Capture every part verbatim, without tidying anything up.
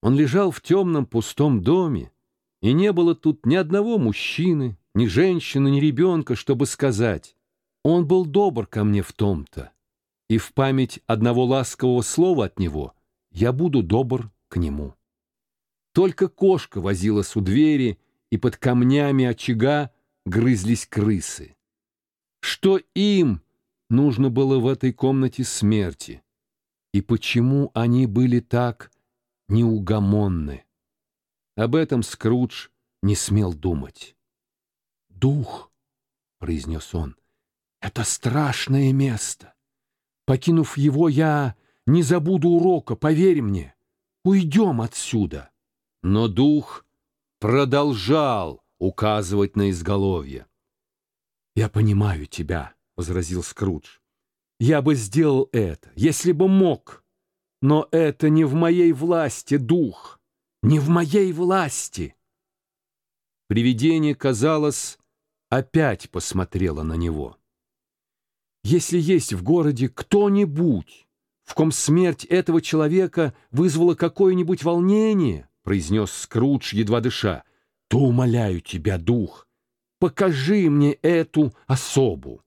Он лежал в темном пустом доме, и не было тут ни одного мужчины, ни женщины, ни ребенка, чтобы сказать: «Он был добр ко мне в том-то, и в память одного ласкового слова от него я буду добр к нему». Только кошка возилась у двери, и под камнями очага грызлись крысы. Что им нужно было в этой комнате смерти? И почему они были так неугомонны? Об этом Скрудж не смел думать. «Дух», — произнес он, — «это страшное место. Покинув его, я не забуду урока, поверь мне. Уйдем отсюда». Но дух продолжал указывать на изголовье. «Я понимаю тебя», — возразил Скрудж. «Я бы сделал это, если бы мог. Но это не в моей власти, дух, не в моей власти». Привидение, казалось, опять посмотрело на него. «Если есть в городе кто-нибудь, в ком смерть этого человека вызвала какое-нибудь волнение, — произнес Скрудж, едва дыша, — то умоляю тебя, дух, покажи мне эту особу».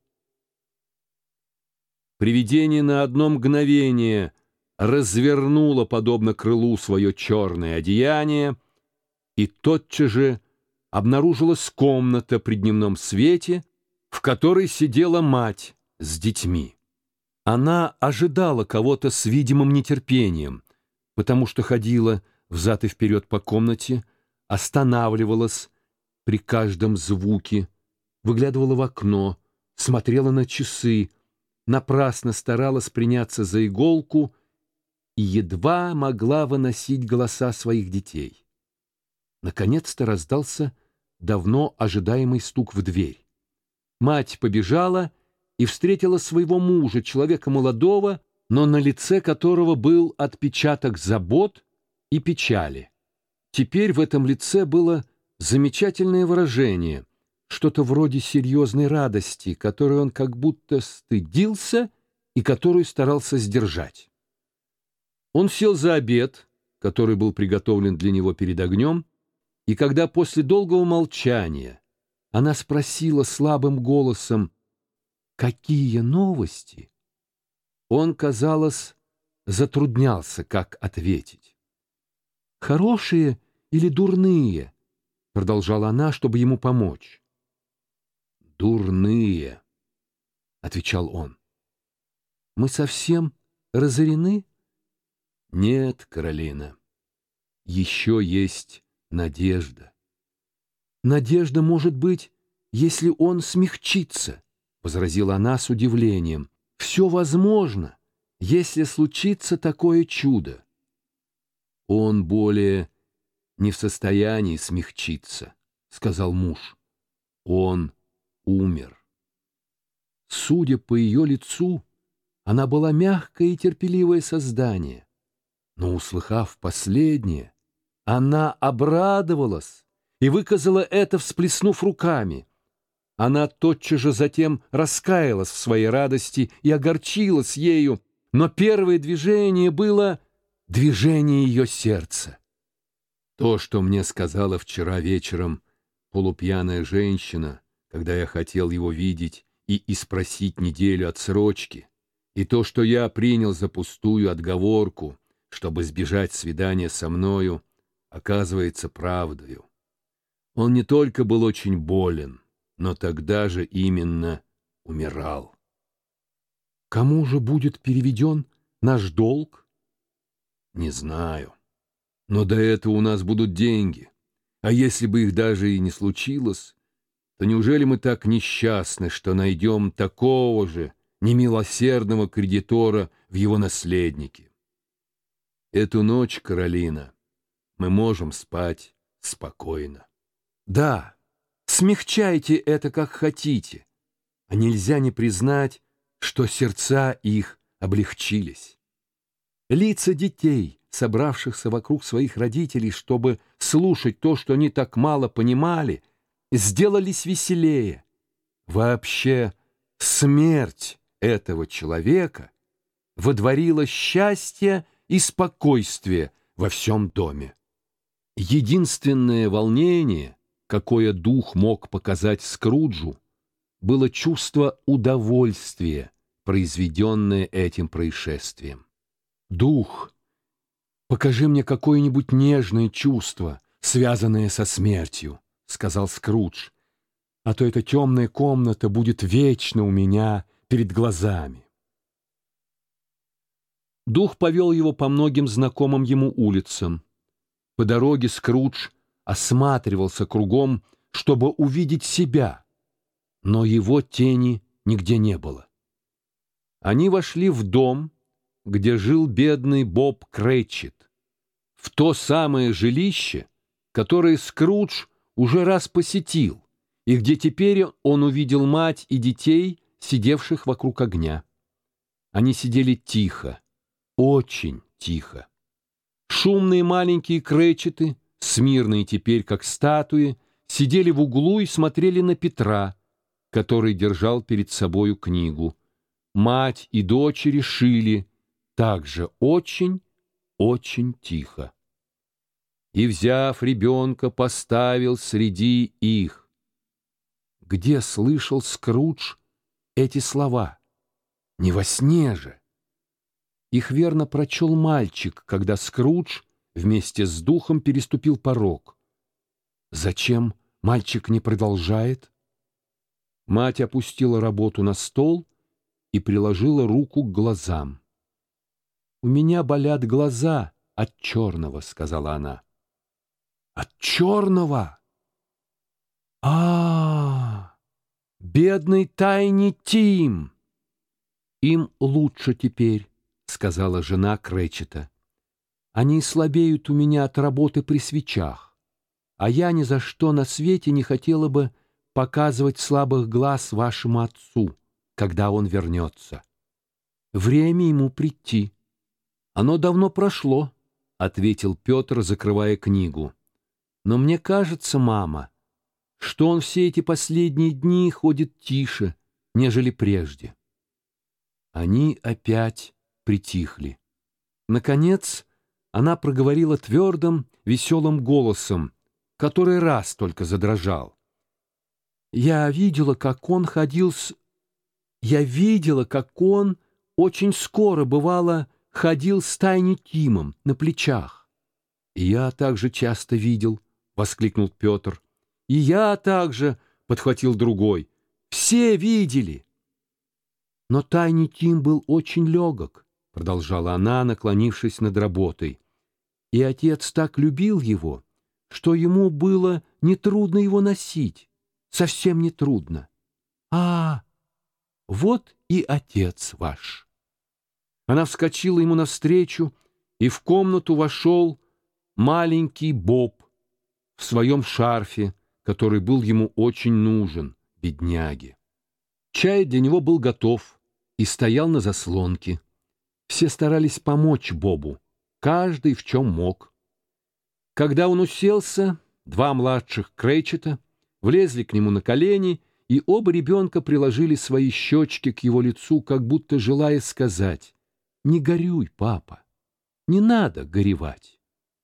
Привидение на одно мгновение развернуло, подобно крылу, свое черное одеяние, и тотчас же обнаружилась комната при дневном свете, в которой сидела мать с детьми. Она ожидала кого-то с видимым нетерпением, потому что ходила взад и вперед по комнате, останавливалась при каждом звуке, выглядывала в окно, смотрела на часы, напрасно старалась приняться за иголку и едва могла выносить голоса своих детей. Наконец-то раздался давно ожидаемый стук в дверь. Мать побежала и встретила своего мужа, человека молодого, но на лице которого был отпечаток забот и печали. Теперь в этом лице было замечательное выражение, что-то вроде серьезной радости, которой он как будто стыдился и которую старался сдержать. Он сел за обед, который был приготовлен для него перед огнем, и когда после долгого молчания она спросила слабым голосом: «Какие новости?», он, казалось, затруднялся, как ответить. «Хорошие или дурные?» — продолжала она, чтобы ему помочь. «Дурные», — отвечал он. «Мы совсем разорены?» «Нет, Каролина, еще есть надежда». «Надежда может быть, если он смягчится», — возразила она с удивлением. «Все возможно, если случится такое чудо». «Он более не в состоянии смягчиться», — сказал муж. «Он умер». Судя по ее лицу, она была мягкое и терпеливое создание. Но, услыхав последнее, она обрадовалась и выказала это, всплеснув руками. Она тотчас же затем раскаялась в своей радости и огорчилась ею, но первое движение было движение ее сердца. То, что мне сказала вчера вечером полупьяная женщина, когда я хотел его видеть и испросить неделю отсрочки, и то, что я принял за пустую отговорку, чтобы сбежать свидания со мною, оказывается правдою. Он не только был очень болен, но тогда же именно умирал. Кому же будет переведен наш долг? Не знаю. Но до этого у нас будут деньги. А если бы их даже и не случилось, то неужели мы так несчастны, что найдем такого же немилосердного кредитора в его наследнике? Эту ночь, Каролина, мы можем спать спокойно. Да, смягчайте это как хотите, а нельзя не признать, что сердца их облегчились. Лица детей, собравшихся вокруг своих родителей, чтобы слушать то, что они так мало понимали, сделались веселее. Вообще, смерть этого человека водворила счастье и спокойствие во всем доме. Единственное волнение, какое дух мог показать Скруджу, было чувство удовольствия, произведенное этим происшествием. «Дух, покажи мне какое-нибудь нежное чувство, связанное со смертью», — сказал Скрудж, «а то эта темная комната будет вечно у меня перед глазами». Дух повел его по многим знакомым ему улицам. По дороге Скрудж осматривался кругом, чтобы увидеть себя, но его тени нигде не было. Они вошли в дом, где жил бедный Боб Кретчет, в то самое жилище, которое Скрудж уже раз посетил, и где теперь он увидел мать и детей, сидевших вокруг огня. Они сидели тихо, очень тихо. Шумные маленькие Кретчеты, смирные теперь как статуи, сидели в углу и смотрели на Петра, который держал перед собою книгу. Мать и дочери шили также очень, очень тихо. И, взяв ребенка, поставил среди их. Где слышал Скрудж эти слова? Не во сне же. Их верно прочел мальчик, когда Скрудж вместе с духом переступил порог. Зачем мальчик не продолжает? Мать опустила работу на стол и приложила руку к глазам. «У меня болят глаза от черного», — сказала она. «От черного? А, бедный Тайни Тим! Им лучше теперь», — сказала жена Кретчета. «Они слабеют у меня от работы при свечах, а я ни за что на свете не хотела бы показывать слабых глаз вашему отцу, когда он вернется. Время ему прийти». «Оно давно прошло», — ответил Петр, закрывая книгу. «Но мне кажется, мама, что он все эти последние дни ходит тише, нежели прежде». Они опять притихли. Наконец, она проговорила твердым, веселым голосом, который раз только задрожал. «Я видела, как он ходил с... Я видела, как он очень скоро, бывало, ходил с Тайни Тимом на плечах». «И я также часто видел», — воскликнул Петр. «И я также», — подхватил другой. «Все видели». «Но Тайни Тим был очень легок», — продолжала она, наклонившись над работой. «И отец так любил его, что ему было нетрудно его носить, совсем нетрудно. А, вот и отец ваш». Она вскочила ему навстречу, и в комнату вошел маленький Боб в своем шарфе, который был ему очень нужен, бедняге. Чай для него был готов и стоял на заслонке. Все старались помочь Бобу, каждый в чем мог. Когда он уселся, два младших Кретчета влезли к нему на колени, и оба ребенка приложили свои щечки к его лицу, как будто желая сказать: «Не горюй, папа, не надо горевать».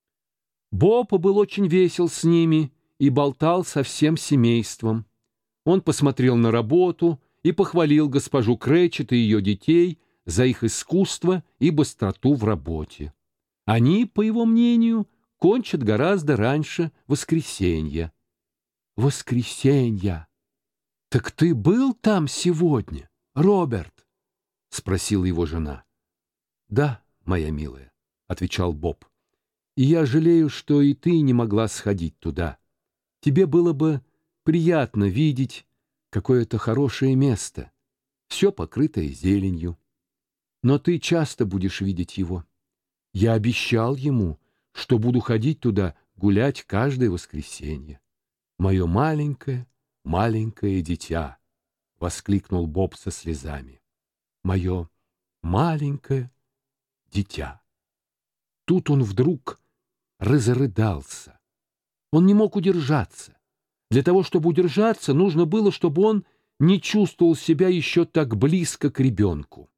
Боб был очень весел с ними и болтал со всем семейством. Он посмотрел на работу и похвалил госпожу Кретчет и ее детей за их искусство и быстроту в работе. Они, по его мнению, кончат гораздо раньше воскресенья. «Воскресенья! Так ты был там сегодня, Роберт?» — спросила его жена. «Да, моя милая», — отвечал Боб. «И я жалею, что и ты не могла сходить туда. Тебе было бы приятно видеть какое-то хорошее место, все покрытое зеленью. Но ты часто будешь видеть его. Я обещал ему, что буду ходить туда гулять каждое воскресенье. Мое маленькое, маленькое дитя», — воскликнул Боб со слезами. «Мое маленькое дитя». Тут он вдруг разрыдался. Он не мог удержаться. Для того, чтобы удержаться, нужно было, чтобы он не чувствовал себя еще так близко к ребенку.